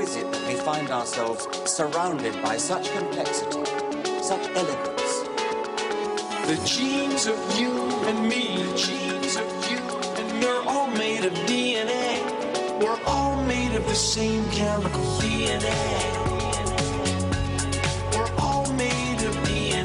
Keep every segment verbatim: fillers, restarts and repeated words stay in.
is it that we find ourselves surrounded by such complexity, such elegance? The genes of you and me, the genes of you and me, we're all made of D N A. We're all made of the same chemical D N A. We're all made of D N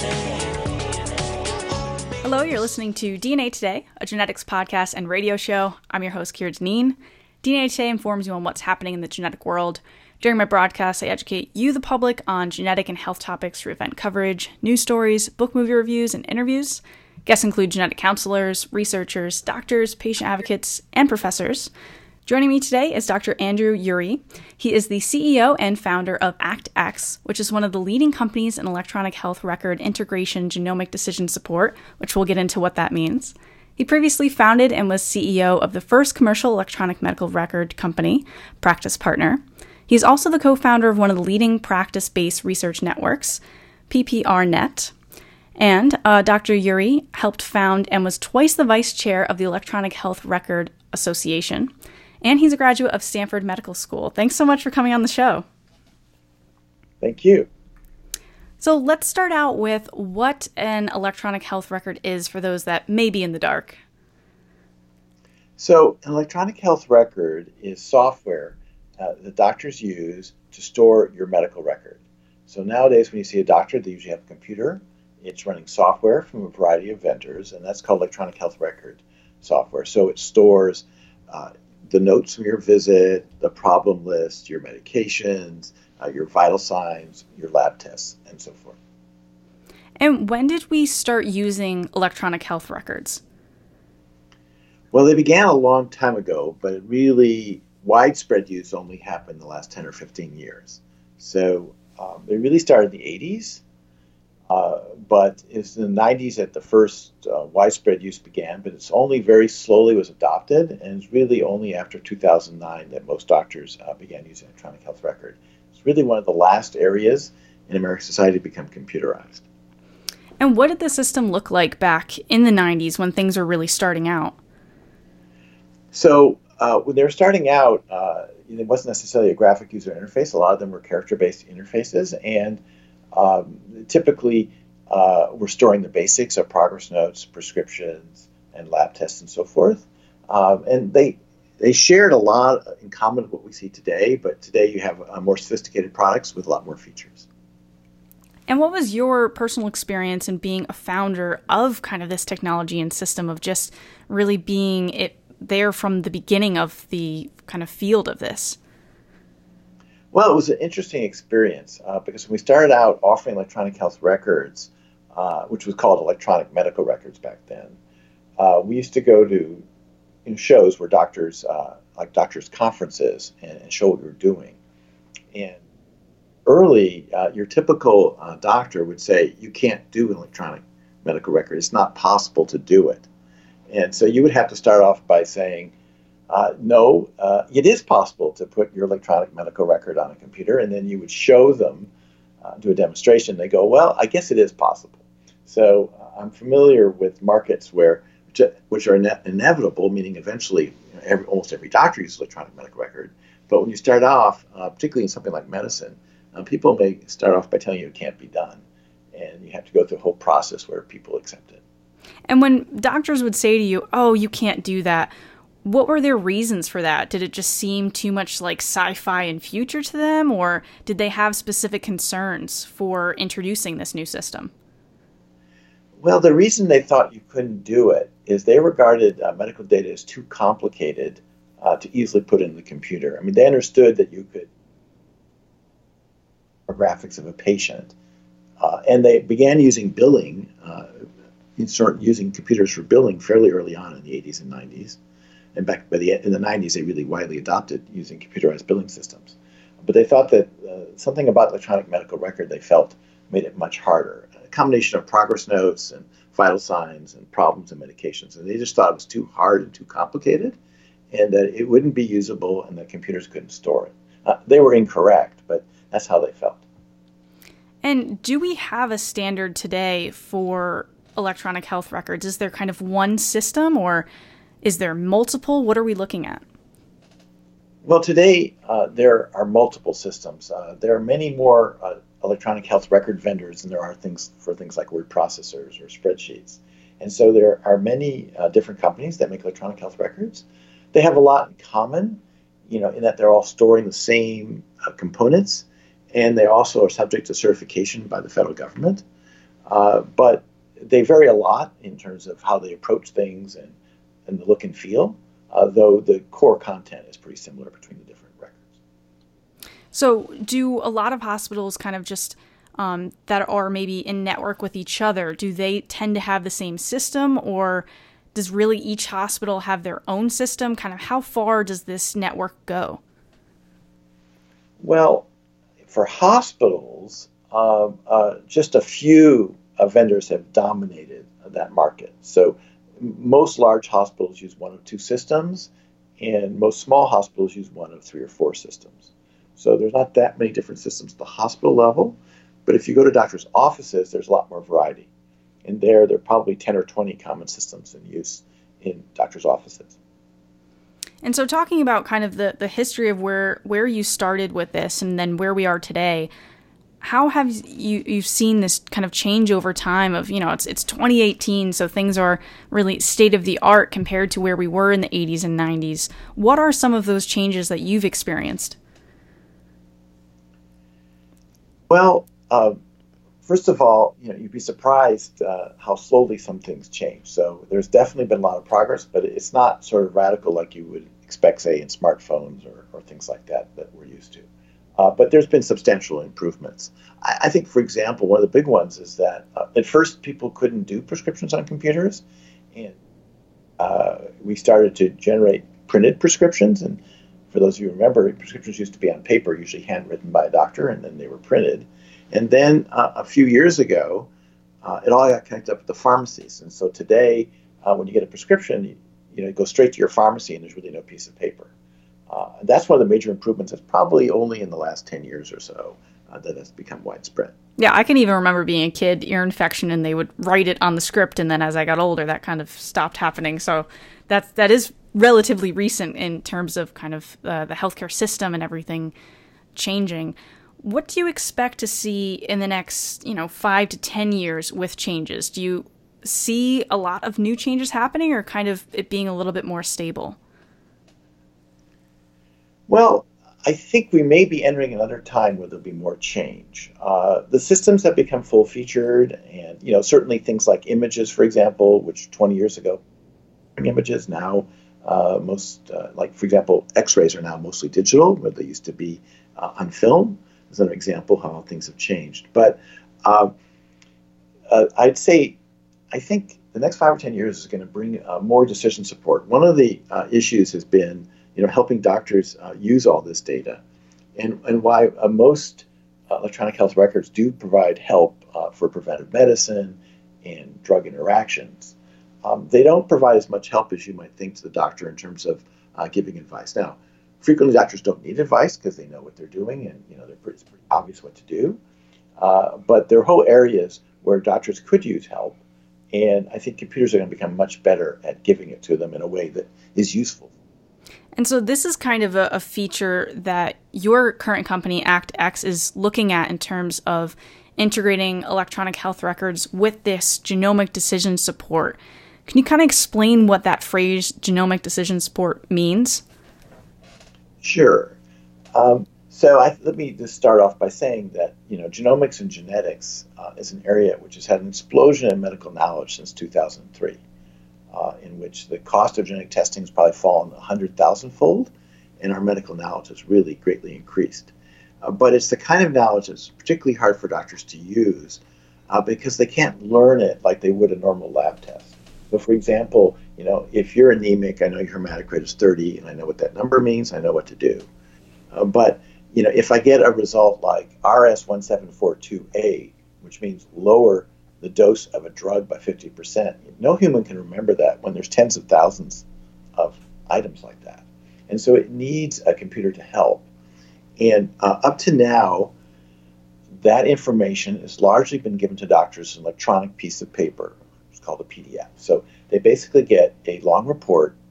A. Hello, you're listening to D N A Today, a genetics podcast and radio show. I'm your host, Kira Deneen. D N A Today informs you on what's happening in the genetic world. During my broadcast, I educate you, the public, on genetic and health topics through event coverage, news stories, book movie reviews, and interviews. Guests include genetic counselors, researchers, doctors, patient advocates, and professors. Joining me today is Doctor Andrew Urry. He is the C E O and founder of ACT-X, which is one of the leading companies in electronic health record integration genomic decision support, which we'll get into what that means. He previously founded and was C E O of the first commercial electronic medical record company, Practice Partner. He's also the co-founder of one of the leading practice-based research networks, P P R Net. And uh, Doctor Urry helped found and was twice the vice chair of the Electronic Health Record Association. And he's a graduate of Stanford Medical School. Thanks so much for coming on the show. Thank you. So let's start out with what an electronic health record is for those that may be in the dark. So an electronic health record is software uh, that doctors use to store your medical record. So nowadays when you see a doctor, they usually have a computer. It's running software from a variety of vendors, and that's called electronic health record software. So it stores uh, the notes from your visit, the problem list, your medications, uh, your vital signs, your lab tests, and so forth. And when did we start using electronic health records? Well, they began a long time ago, but it really widespread use only happened in the last ten or fifteen years. So um, they really started in the eighties, uh, but it's in the nineties that the first uh, widespread use began, but it's only very slowly was adopted, and it's really only after two thousand nine that most doctors uh, began using electronic health record. It's really one of the last areas in American society to become computerized. And what did the system look like back in the nineties when things were really starting out? So uh, when they were starting out, uh, it wasn't necessarily a graphic user interface. A lot of them were character-based interfaces, and um, typically uh, we're storing the basics of progress notes, prescriptions, and lab tests, and so forth. Um, and they they shared a lot in common with what we see today, but today you have uh, more sophisticated products with a lot more features. And what was your personal experience in being a founder of kind of this technology and system of just really being it there from the beginning of the kind of field of this? Well, it was an interesting experience uh, because when we started out offering electronic health records, uh, which was called electronic medical records back then, uh, we used to go to you know, shows where doctors, uh, like doctors' conferences, and, and show what we were doing. And early, uh, your typical uh, doctor would say, you can't do an electronic medical record. It's not possible to do it. And so you would have to start off by saying, uh, no, uh, it is possible to put your electronic medical record on a computer, and then you would show them, uh, do a demonstration. They go, well, I guess it is possible. So uh, I'm familiar with markets where, which, which are ine- inevitable, meaning eventually you know, every, almost every doctor uses electronic medical record. But when you start off, uh, particularly in something like medicine, uh, people may start off by telling you it can't be done. And you have to go through a whole process where people accept it. And when doctors would say to you, oh, you can't do that, what were their reasons for that? Did it just seem too much like sci-fi and future to them, or did they have specific concerns for introducing this new system? Well, the reason they thought you couldn't do it is they regarded uh, medical data as too complicated uh, to easily put in the computer. I mean, they understood that you could graphics of a patient, uh, and they began using billing, uh, start using computers for billing fairly early on in the eighties and nineties. And back by the in the nineties, they really widely adopted using computerized billing systems. But they thought that uh, something about electronic medical record they felt made it much harder. A combination of progress notes and vital signs and problems and medications. And they just thought it was too hard and too complicated, and that it wouldn't be usable and that computers couldn't store it. Uh, they were incorrect, but that's how they felt. And do we have a standard today for electronic health records? Is there kind of one system, or is there multiple? What are we looking at? Well, today uh, there are multiple systems. Uh, there are many more uh, electronic health record vendors than there are things for things like word processors or spreadsheets. And so there are many uh, different companies that make electronic health records. They have a lot in common, you know, in that they're all storing the same uh, components, and they also are subject to certification by the federal government. Uh, but they vary a lot in terms of how they approach things and, and the look and feel, uh, though the core content is pretty similar between the different records. So do a lot of hospitals kind of just um, that are maybe in network with each other, do they tend to have the same system, or does really each hospital have their own system? Kind of how far does this network go? Well, for hospitals, uh, uh, just a few uh, vendors have dominated that market. So most large hospitals use one of two systems, and most small hospitals use one of three or four systems. So there's not that many different systems at the hospital level, but if you go to doctors' offices, there's a lot more variety. And there, there are probably ten or twenty common systems in use in doctors' offices. And so talking about kind of the, the history of where, where you started with this and then where we are today, how have you you've seen this kind of change over time of, you know, it's it's twenty eighteen, so things are really state of the art compared to where we were in the eighties and nineties. What are some of those changes that you've experienced? Well, uh, first of all, you know, you'd be surprised uh, how slowly some things change. So there's definitely been a lot of progress, but it's not sort of radical like you would expect, say, in smartphones or, or things like that that we're used to. Uh, but there's been substantial improvements. I, I think, for example, one of the big ones is that uh, at first people couldn't do prescriptions on computers, and uh, we started to generate printed prescriptions. And for those of you who remember, prescriptions used to be on paper, usually handwritten by a doctor, and then they were printed. And then uh, a few years ago, uh, it all got connected up with the pharmacies. And so today, uh, when you get a prescription, you, you know, you go straight to your pharmacy, and there's really no piece of paper. Uh, and that's one of the major improvements. It's probably only in the last ten years or so uh, that has become widespread. Yeah, I can even remember being a kid, ear infection, and they would write it on the script, and then as I got older, that kind of stopped happening. So that's, that is relatively recent in terms of kind of uh, the healthcare system and everything changing. What do you expect to see in the next, you know, five to ten years with changes? Do you see a lot of new changes happening, or kind of it being a little bit more stable? Well, I think we may be entering another time where there'll be more change. Uh, the systems have become full-featured, and you know, certainly things like images, for example, which twenty years ago, images now, uh, most uh, like for example, X-rays are now mostly digital, where they used to be uh, on film. Is an example how things have changed. But uh, uh, I'd say, I think the next five or ten years is going to bring uh, more decision support. One of the uh, issues has been, you know, helping doctors uh, use all this data, and and why uh, most uh, electronic health records do provide help uh, for preventive medicine and drug interactions. Um, they don't provide as much help as you might think to the doctor in terms of uh, giving advice. Now, frequently doctors don't need advice because they know what they're doing, and you know they're pretty, it's pretty obvious what to do. Uh, but there are whole areas where doctors could use help, and I think computers are going to become much better at giving it to them in a way that is useful. And so this is kind of a, a feature that your current company, ActX, is looking at in terms of integrating electronic health records with this genomic decision support. Can you kind of explain what that phrase genomic decision support means? Sure. Um, so I, let me just start off by saying that, you know, genomics and genetics uh, is an area which has had an explosion in medical knowledge since two thousand three, uh, in which the cost of genetic testing has probably fallen one hundred thousand fold, and our medical knowledge has really greatly increased. Uh, but it's the kind of knowledge that's particularly hard for doctors to use uh, because they can't learn it like they would a normal lab test. So, for example, you know, if you're anemic, I know your hematocrit is thirty, and I know what that number means. I know what to do. Uh, but, you know, if I get a result like R S one seven four two A, which means lower the dose of a drug by fifty percent, no human can remember that when there's tens of thousands of items like that. And so it needs a computer to help. And uh, up to now, that information has largely been given to doctors as an electronic piece of paper. It's called a P D F. So they basically get a long report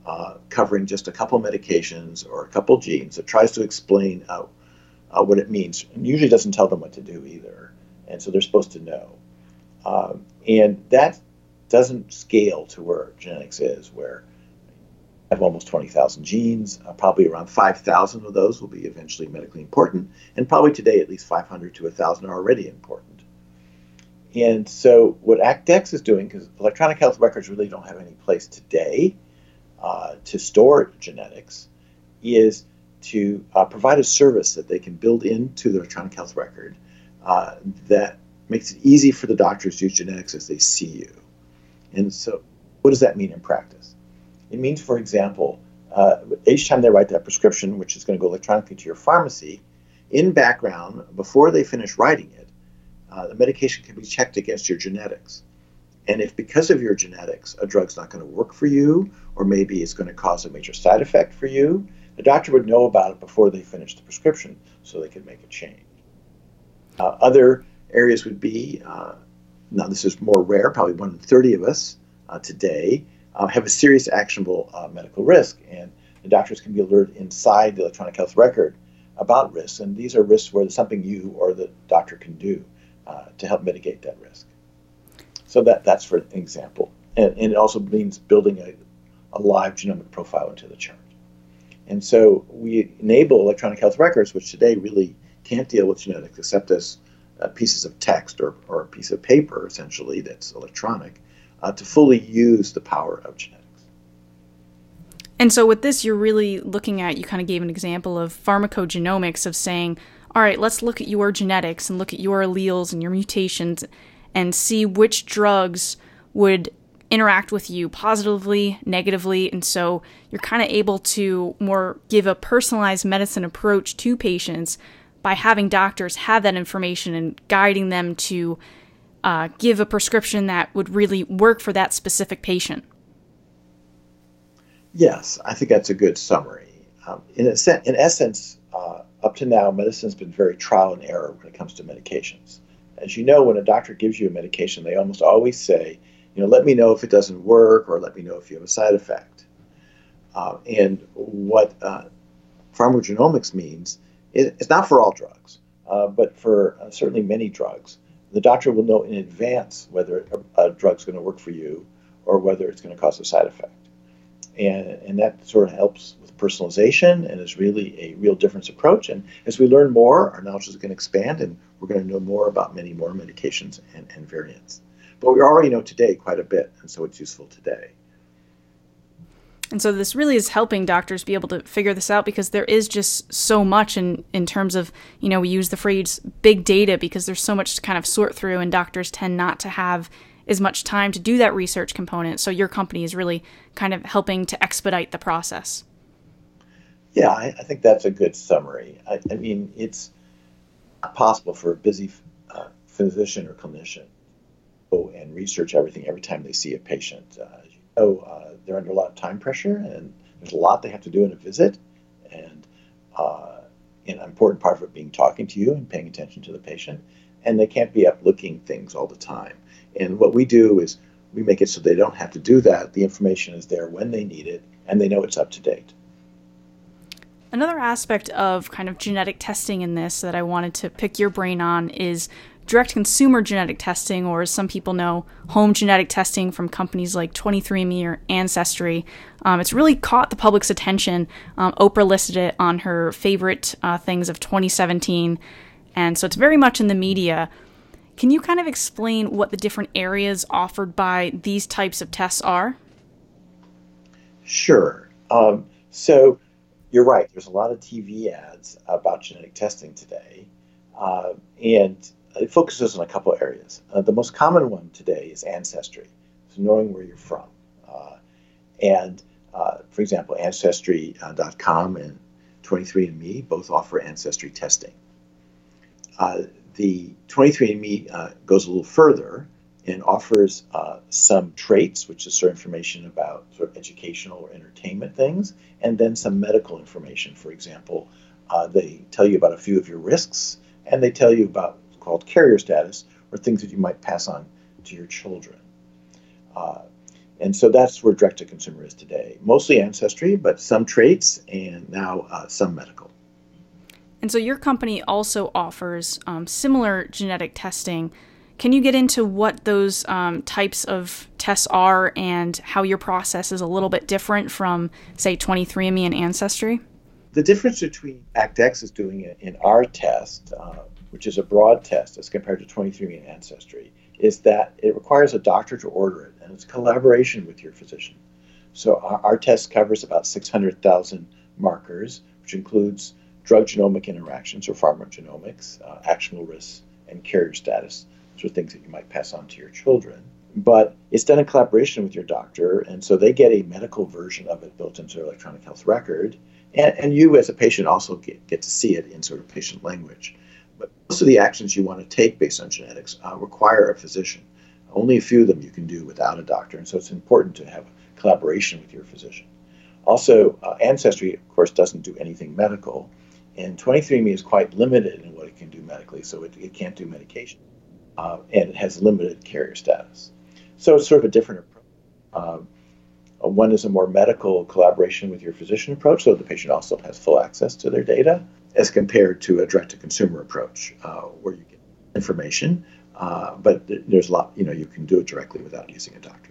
uh, covering just a couple medications or a couple genes that tries to explain uh, uh, what it means, and usually doesn't tell them what to do either. And so they're supposed to know. Um, and that doesn't scale to where genetics is, where I have almost twenty thousand genes. Uh, probably around five thousand of those will be eventually medically important. And probably today, at least five hundred to one thousand are already important. And so what ACTDEX is doing, because electronic health records really don't have any place today uh, to store genetics, is to uh, provide a service that they can build into the electronic health record uh, that makes it easy for the doctors to use genetics as they see you. And so what does that mean in practice? It means, for example, uh, each time they write that prescription, which is going to go electronically to your pharmacy, in background, before they finish writing it, uh, the medication can be checked against your genetics. And if because of your genetics, a drug's not going to work for you, or maybe it's going to cause a major side effect for you, the doctor would know about it before they finish the prescription so they could make a change. Uh, other areas would be, uh, now this is more rare, probably one in thirty of us uh, today, uh, have a serious actionable uh, medical risk, and the doctors can be alerted inside the electronic health record about risks, and these are risks where there's something you or the doctor can do uh, to help mitigate that risk. So that, that's for an example. And, and it also means building a, a live genomic profile into the chart. And so we enable electronic health records, which today really can't deal with genetics except as uh, pieces of text or, or a piece of paper, essentially, that's electronic, uh, to fully use the power of genetics. And so with this, you're really looking at, you kind of gave an example of pharmacogenomics of saying, all right, let's look at your genetics and look at your alleles and your mutations and see which drugs would interact with you positively, negatively, and so you're kind of able to more give a personalized medicine approach to patients by having doctors have that information and guiding them to uh, give a prescription that would really work for that specific patient. Yes, I think that's a good summary. Um, in, a sen- in essence, uh, up to now, medicine's been very trial and error when it comes to medications. As you know, when a doctor gives you a medication, they almost always say, you know, let me know if it doesn't work, or let me know if you have a side effect. Uh, and what uh, pharmacogenomics means, it, it's not for all drugs, uh, but for uh, certainly many drugs, the doctor will know in advance whether a, a drug's going to work for you or whether it's going to cause a side effect. And, and that sort of helps with personalization and is really a real difference approach. And as we learn more, our knowledge is going to expand, and we're going to know more about many more medications and, and variants. But we already know today quite a bit, and so it's useful today. And so this really is helping doctors be able to figure this out, because there is just so much in, in terms of, you know, we use the phrase big data because there's so much to kind of sort through, and doctors tend not to have as much time to do that research component. So your company is really kind of helping to expedite the process. Yeah, I, I think that's a good summary. I, I mean, it's not possible for a busy uh, physician or clinician and research everything every time they see a patient. Uh, as you know, uh, they're under a lot of time pressure, and there's a lot they have to do in a visit, and uh, an important part of it being talking to you and paying attention to the patient, and they can't be up looking things all the time. And what we do is we make it so they don't have to do that. The information is there when they need it, and they know it's up to date. Another aspect of kind of genetic testing in this that I wanted to pick your brain on is direct consumer genetic testing, or as some people know, home genetic testing from companies like twenty-three and me or Ancestry. Um, it's really caught the public's attention. Um, Oprah listed it on her favorite uh, things of twenty seventeen, and so it's very much in the media. Can you kind of explain what the different areas offered by these types of tests are? Sure. Um, so you're right. There's a lot of T V ads about genetic testing today, uh, and it focuses on a couple of areas. Uh, the most common one today is ancestry, so knowing where you're from. Uh, and, uh, for example, Ancestry dot com and twenty-three and me both offer ancestry testing. Uh, the twenty-three and me uh, goes a little further and offers uh, some traits, which is sort of information about sort of educational or entertainment things, and then some medical information. For example, uh, they tell you about a few of your risks, and they tell you about called carrier status, or things that you might pass on to your children. Uh, And so that's where direct-to-consumer is today. Mostly ancestry, but some traits, and now uh, some medical. And so your company also offers um, similar genetic testing. Can you get into what those um, types of tests are and how your process is a little bit different from, say, twenty-three and me and Ancestry? The difference between ACT-X is doing it in our test, uh, which is a broad test as compared to twenty-three and me and Ancestry, is that it requires a doctor to order it, and it's collaboration with your physician. So our, our test covers about six hundred thousand markers, which includes drug genomic interactions or pharmacogenomics, uh, actionable risks, and carrier status. Those are things that you might pass on to your children. But it's done in collaboration with your doctor, and so they get a medical version of it built into their electronic health record, and, and you as a patient also get, get to see it in sort of patient language. But most of the actions you want to take based on genetics uh, require a physician. Only a few of them you can do without a doctor, and so it's important to have collaboration with your physician. Also, uh, Ancestry, of course, doesn't do anything medical, and twenty-three and me is quite limited in what it can do medically, so it, it can't do medication, uh, and it has limited carrier status. So it's sort of a different approach. Um, uh, one is a more medical collaboration with your physician approach, so the patient also has full access to their data, as compared to a direct-to-consumer approach, uh, where you get information, uh, but th- there's a lot, you know, you can do it directly without using a doctor.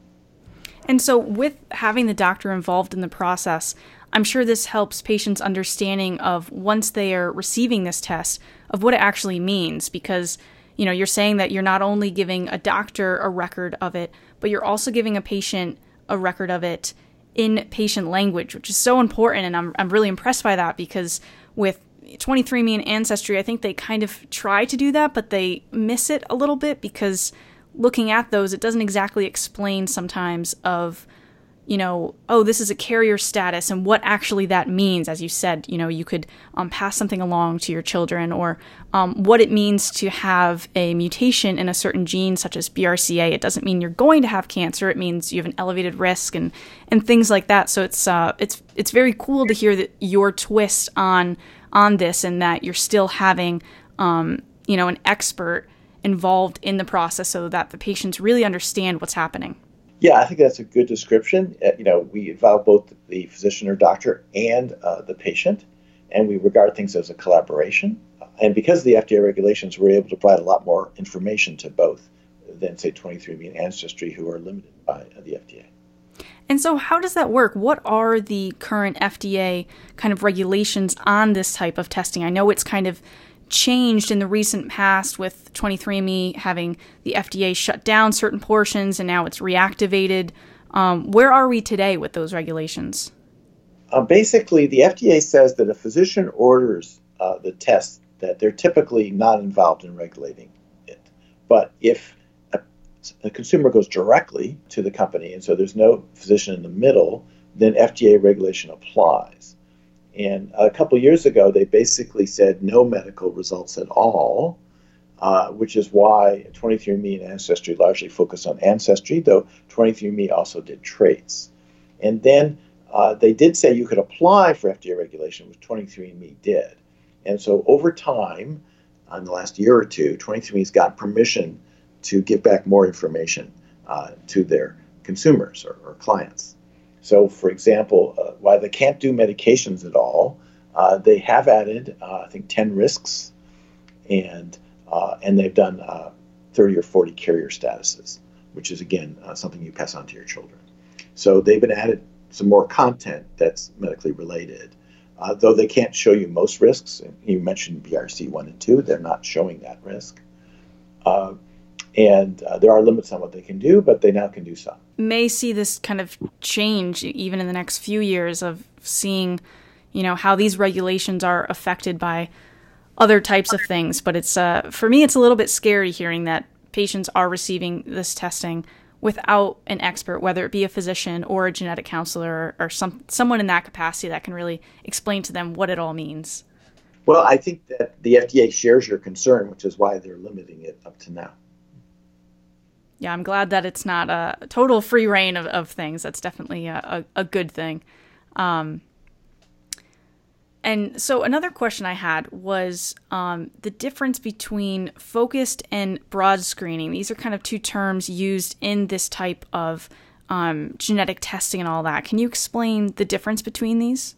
And so with having the doctor involved in the process, I'm sure this helps patients' understanding of, once they are receiving this test, of what it actually means, because, you know, you're saying that you're not only giving a doctor a record of it, but you're also giving a patient a record of it in patient language, which is so important. And I'm I'm really impressed by that, because with twenty-three and me and Ancestry, I think they kind of try to do that, but they miss it a little bit, because looking at those, it doesn't exactly explain sometimes of, you know, oh, this is a carrier status and what actually that means. As you said, you know, you could um, pass something along to your children, or um, what it means to have a mutation in a certain gene, such as B R C A. It doesn't mean you're going to have cancer. It means you have an elevated risk, and, and things like that. So it's uh, it's it's very cool to hear that your twist on on this, and that you're still having, um, you know, an expert involved in the process, so that the patients really understand what's happening. Yeah, I think that's a good description. Uh, you know, we involve both the physician or doctor and uh, the patient, and we regard things as a collaboration. And because of the F D A regulations, we're able to provide a lot more information to both than, say, twenty-three and me and Ancestry, who are limited by the F D A. And so how does that work? What are the current F D A kind of regulations on this type of testing? I know it's kind of changed in the recent past, with twenty-three and me having the F D A shut down certain portions, and now it's reactivated. Um, where are we today with those regulations? Uh, basically, the F D A says that a physician orders uh, the test, that they're typically not involved in regulating it. But if a, a consumer goes directly to the company, and so there's no physician in the middle, then F D A regulation applies. And a couple of years ago, they basically said no medical results at all, uh, which is why twenty-three and me and Ancestry largely focus on Ancestry, though twenty-three and me also did traits. And then uh, they did say you could apply for F D A regulation, which twenty-three and me did. And so over time, in the last year or two, twenty-three and me's got permission to give back more information uh, to their consumers or, or clients. So, for example, uh, while they can't do medications at all, uh, they have added, uh, I think, ten risks, and uh, and they've done uh, thirty or forty carrier statuses, which is, again, uh, something you pass on to your children. So they've been added some more content that's medically related, uh, though they can't show you most risks. You mentioned B R C one and two. They're not showing that risk. Uh, And uh, there are limits on what they can do, but they now can do some. May see this kind of change even in the next few years, of seeing, you know, how these regulations are affected by other types of things. But it's uh, for me, it's a little bit scary hearing that patients are receiving this testing without an expert, whether it be a physician or a genetic counselor, or, or some someone in that capacity that can really explain to them what it all means. Well, I think that the F D A shares your concern, which is why they're limiting it up to now. Yeah, I'm glad that it's not a total free reign of, of things. That's definitely a, a, a good thing. Um, and so another question I had was um, the difference between focused and broad screening. These are kind of two terms used in this type of um, genetic testing and all that. Can you explain the difference between these?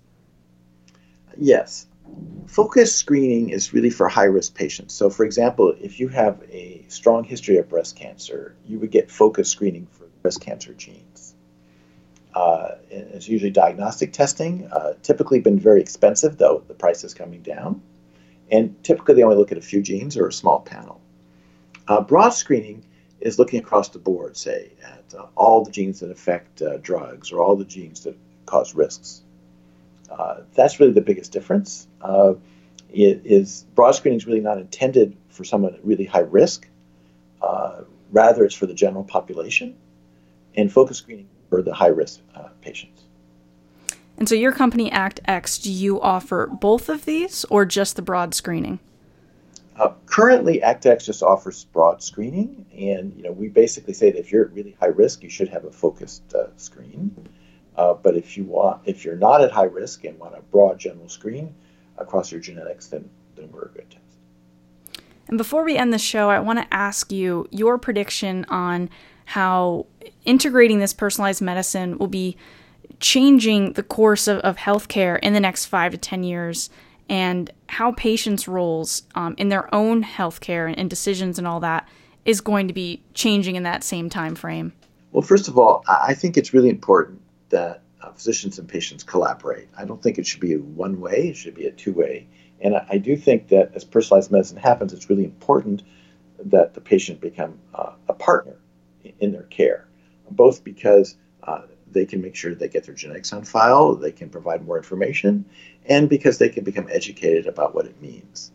Yes. Focus screening is really for high-risk patients. So, for example, if you have a strong history of breast cancer, you would get focus screening for breast cancer genes. Uh, it's usually diagnostic testing, uh, typically been very expensive, though the price is coming down. And typically they only look at a few genes or a small panel. Uh, broad screening is looking across the board, say, at uh, all the genes that affect uh, drugs or all the genes that cause risks. Uh, that's really the biggest difference. Uh, it is broad screening is really not intended for someone at really high risk. Uh, rather, it's for the general population, and focus screening for the high risk uh, patients. And so your company, ACT-X, do you offer both of these or just the broad screening? Uh, currently, ACT-X just offers broad screening, and you know we basically say that if you're at really high risk, you should have a focused uh, screen. Uh, but if you want, if you're not at high risk and want a broad general screen across your genetics, then then we're a good test. And before we end the show, I want to ask you your prediction on how integrating this personalized medicine will be changing the course of, of healthcare in the next five to ten years, and how patients' roles um, in their own healthcare and, and decisions and all that is going to be changing in that same time frame. Well, first of all, I think it's really important that uh, physicians and patients collaborate. I don't think it should be a one-way, it should be a two-way. And I, I do think that as personalized medicine happens, it's really important that the patient become uh, a partner in, in their care, both because uh, they can make sure they get their genetics on file, they can provide more information, and because they can become educated about what it means.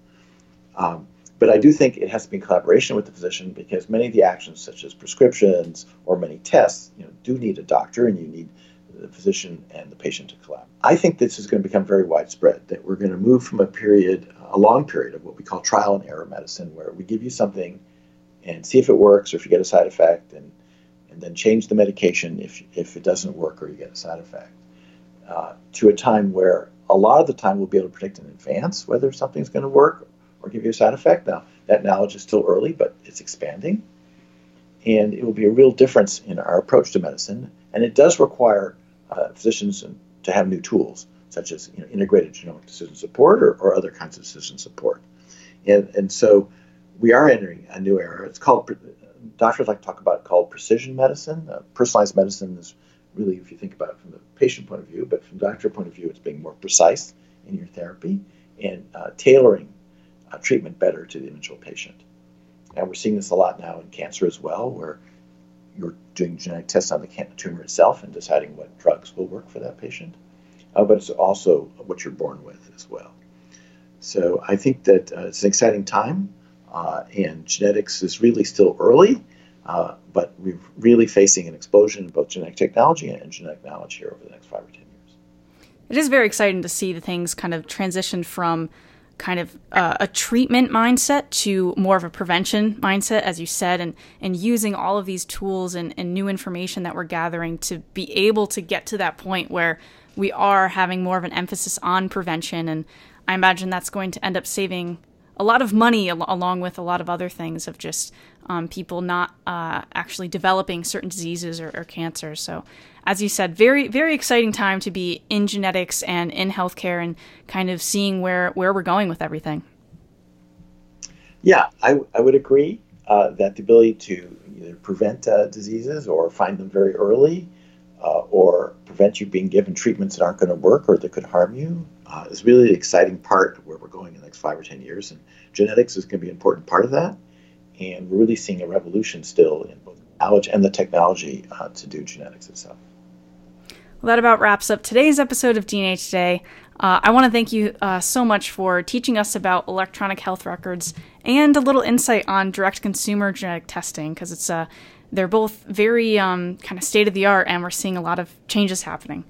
Um, but I do think it has to be in collaboration with the physician, because many of the actions, such as prescriptions or many tests, you know, do need a doctor, and you need the physician and the patient to collaborate. I think this is going to become very widespread, that we're going to move from a period, a long period of what we call trial and error medicine, where we give you something and see if it works or if you get a side effect, and and then change the medication if if it doesn't work or you get a side effect, uh, to a time where a lot of the time we'll be able to predict in advance whether something's going to work or give you a side effect. Now, that knowledge is still early, but it's expanding, and it will be a real difference in our approach to medicine, and it does require uh, physicians to have new tools, such as you know, integrated genomic decision support or, or other kinds of decision support. And, and so we are entering a new era. It's called, doctors like to talk about it called precision medicine. Uh, personalized medicine is really, if you think about it from the patient point of view, but from the doctor point of view, it's being more precise in your therapy and uh, tailoring uh, treatment better to the individual patient. And we're seeing this a lot now in cancer as well, where you're doing genetic tests on the tumor itself and deciding what drugs will work for that patient. Uh, but it's also what you're born with as well. So I think that uh, it's an exciting time, uh, and genetics is really still early, uh, but we're really facing an explosion in both genetic technology and genetic knowledge here over the next five or ten years. It is very exciting to see the things kind of transition from kind of uh, a treatment mindset to more of a prevention mindset, as you said, and, and using all of these tools and, and new information that we're gathering to be able to get to that point where we are having more of an emphasis on prevention. And I imagine that's going to end up saving a lot of money al- along with a lot of other things of just um, people not uh, actually developing certain diseases or, or cancers. So as you said, very, very exciting time to be in genetics and in healthcare and kind of seeing where, where we're going with everything. Yeah, I, I would agree uh, that the ability to either prevent uh, diseases or find them very early uh, or prevent you being given treatments that aren't going to work or that could harm you uh, is really the exciting part of where we're going in the next five or ten years. And genetics is going to be an important part of that. And we're really seeing a revolution still in both knowledge and the technology uh, to do genetics itself. Well, that about wraps up today's episode of D N A Today. Uh, I want to thank you uh, so much for teaching us about electronic health records and a little insight on direct-to-consumer genetic testing, because it's uh, they're both very um, kind of state-of-the-art, and we're seeing a lot of changes happening.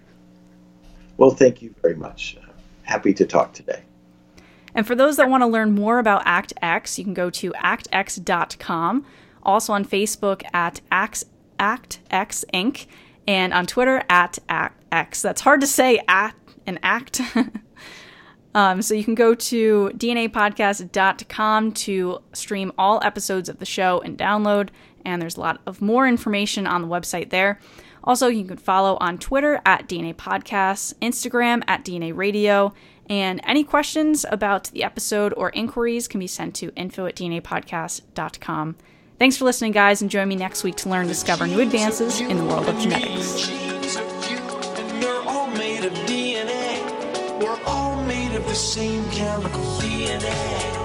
Well, thank you very much. Uh, happy to talk today. And for those that want to learn more about ACT-X, you can go to act x dot com, also on Facebook at ACT-X Incorporated, and on Twitter at ACT-X. That's hard to say, at and act. Um, so you can go to D N A podcast dot com to stream all episodes of the show and download, and there's a lot of more information on the website there. Also, you can follow on Twitter at D N A Podcasts, Instagram at D N A Radio, and any questions about the episode or inquiries can be sent to info at D N A podcast dot com. Thanks for listening, guys, and join me next week to learn and discover new advances in the world of genetics. Genes of you, and they're all made of D N A. We're all made of the same chemical D N A.